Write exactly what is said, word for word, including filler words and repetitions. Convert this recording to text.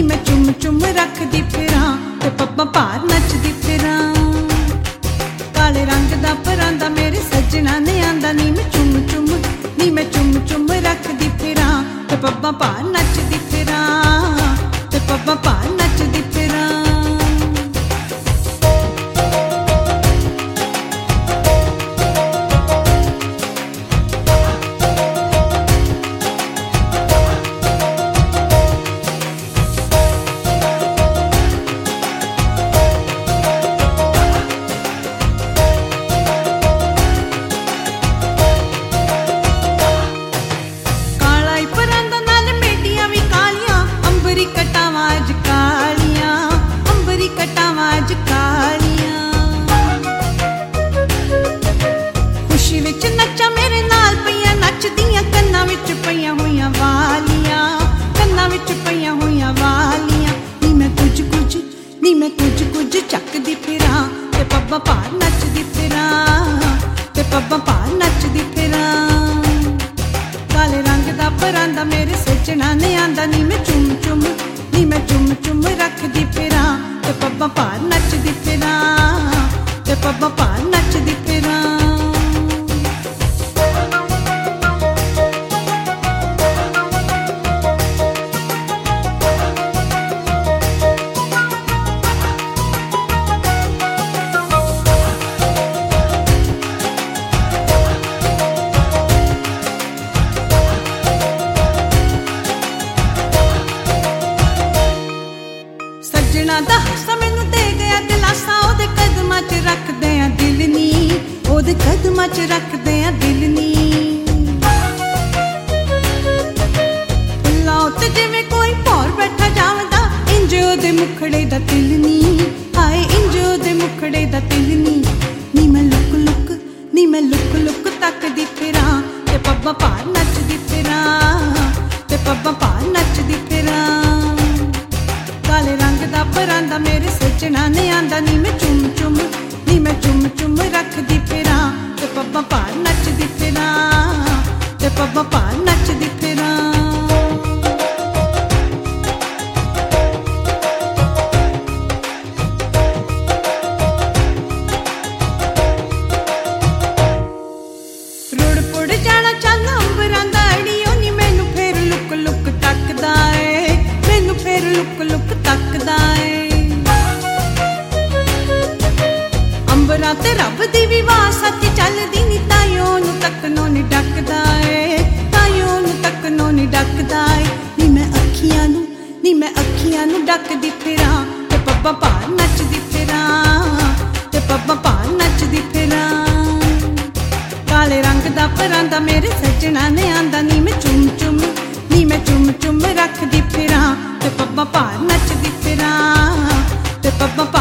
नी मैं चुम चुम रखदी फिरां ते पब्बां भार नचदी फिरां। काले रंग दा परांदा मेरे सजना ने आंदा नी मैं चुम चुम नी मैं चुम चुम रखदी फिरां ते पब्बां भार नचदी फिरां ते पब्बां भार नचदी फिरां। खुशी विच नचा मेरे नाल पईयां नचदियां कन्नां विच पईयां होईयां वालियां कन्नां विच पईयां होईयां वालियां। नी मैं कुछ कुछ नी मैं कुछ कुछ चकदी फिरां ते पब्बां भार नचदी फिरां ते पब्बां भार नचदी फिरां। काले रंग दा परांदा मेरे सजना ने आंदा नी मैं चुम चुम नी मैं चुम चुम रखदी फिरां ते पब्बां भार नचदी फिरां ते पब्बां भार नचदी फिरां। सजना दा हासा मैनू दे गया दिलासा ओदे कदमां च रखदे आ दिल नी ओदे कदमां च रखदे आ दिल नी। फुल्लां उत्ते जिवें कोई भौर बैठा जावदा इंज ओदे मुखड़े दा तिल नी हाय इंज ओदे मुखड़े दा तिल नी। नी मैं लुक लुक नी मैं लुक लुक तकदी फिरां ते पब्बां भार नचदी फिरां ते पब्बां भार नचदी फिरां। काले रंग दा परांदा मेरे सजना ने आंदा नी मैं चुम चुम नी मैं चुम चुम रखदी फिरां ते पब्बां भार नचदी फिरां ते पब्बां भार नचदी फिरां। रुड़ पुड़ जाना चल अंबरां दा अड़ियो नी मैनू फेर लुक लुक तकदा ए मैनू फेर लुक लुक तकदा ए। अंबरां ते रब दी भी वास सच चलदी नी ताइयों नू तकनों नी डकदा ए ताइयों नू तकनों नी डकदा ए। नी मैं अखियां नू नी मैं अखियां नू डकदी फिरां ते पब्बां भार नचदी फिरां ते पब्बां भार नचदी फिरां। काले रंग दा परांदा मेरे सजना ने आंदा नी मैं चुम चुम नी मैं चुम चुम रखदी फिरां ते पब्बां भार नचदी फिरां ते पब्बां